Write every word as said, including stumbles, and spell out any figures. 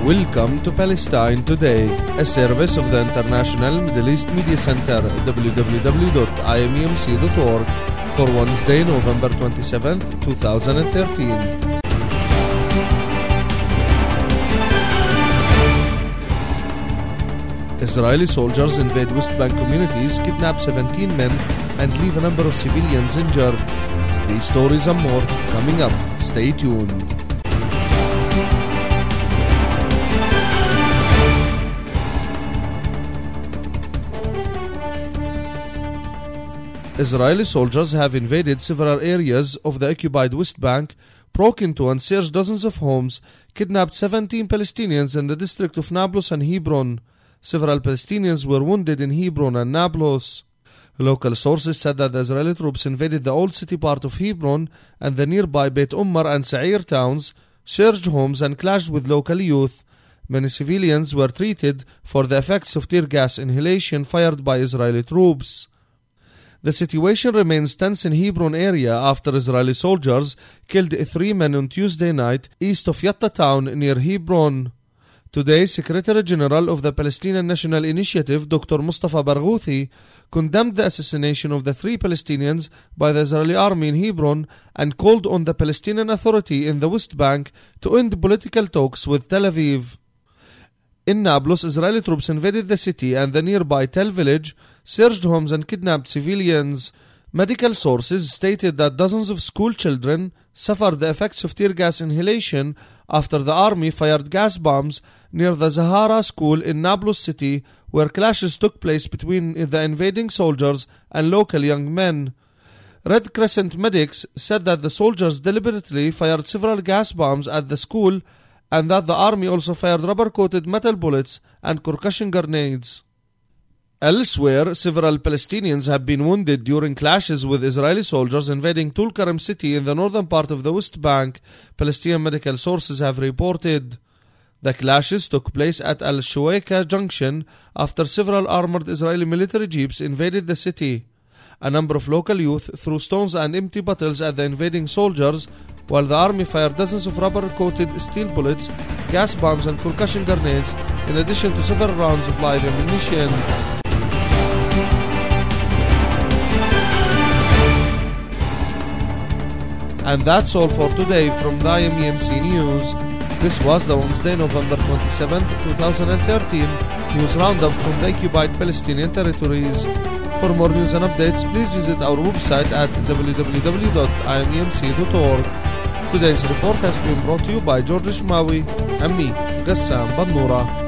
Welcome to Palestine Today, a service of the International Middle East Media Center, w w w dot i m e m c dot org, for Wednesday, November twenty-seventh, two thousand thirteen. Israeli soldiers invade West Bank communities, kidnap seventeen men, and leave a number of civilians injured. These stories and more coming up. Stay tuned. Israeli soldiers have invaded several areas of the occupied West Bank, broke into and searched dozens of homes, kidnapped seventeen Palestinians in the district of Nablus and Hebron. Several Palestinians were wounded in Hebron and Nablus. Local sources said that the Israeli troops invaded the old city part of Hebron and the nearby Beit Ummar and Sa'ir towns, searched homes and clashed with local youth. Many civilians were treated for the effects of tear gas inhalation fired by Israeli troops. The situation remains tense in Hebron area after Israeli soldiers killed three men on Tuesday night east of Yatta town near Hebron. Today, Secretary General of the Palestinian National Initiative, Doctor Mustafa Barghouthi, condemned the assassination of the three Palestinians by the Israeli army in Hebron and called on the Palestinian Authority in the West Bank to end political talks with Tel Aviv. In Nablus, Israeli troops invaded the city and the nearby Tel village, searched homes and kidnapped civilians. Medical sources stated that dozens of school children suffered the effects of tear gas inhalation after the army fired gas bombs near the Zahara school in Nablus city, where clashes took place between the invading soldiers and local young men. Red Crescent medics said that the soldiers deliberately fired several gas bombs at the school and that the army also fired rubber-coated metal bullets and concussion grenades. Elsewhere, several Palestinians have been wounded during clashes with Israeli soldiers invading Tulkarem city in the northern part of the West Bank, Palestinian medical sources have reported. The clashes took place at Al-Shuwaika junction after several armored Israeli military jeeps invaded the city. A number of local youth threw stones and empty bottles at the invading soldiers, while the army fired dozens of rubber-coated steel bullets, gas bombs and concussion grenades, in addition to several rounds of live ammunition. And that's all for today from the I M E M C News. This was the Wednesday, November twenty-seventh, two thousand thirteen news roundup from the occupied Palestinian territories. For more news and updates, please visit our website at w w w dot i m e m c dot org. Today's report has been brought to you by George Shmawi and me, Gassam Bannura.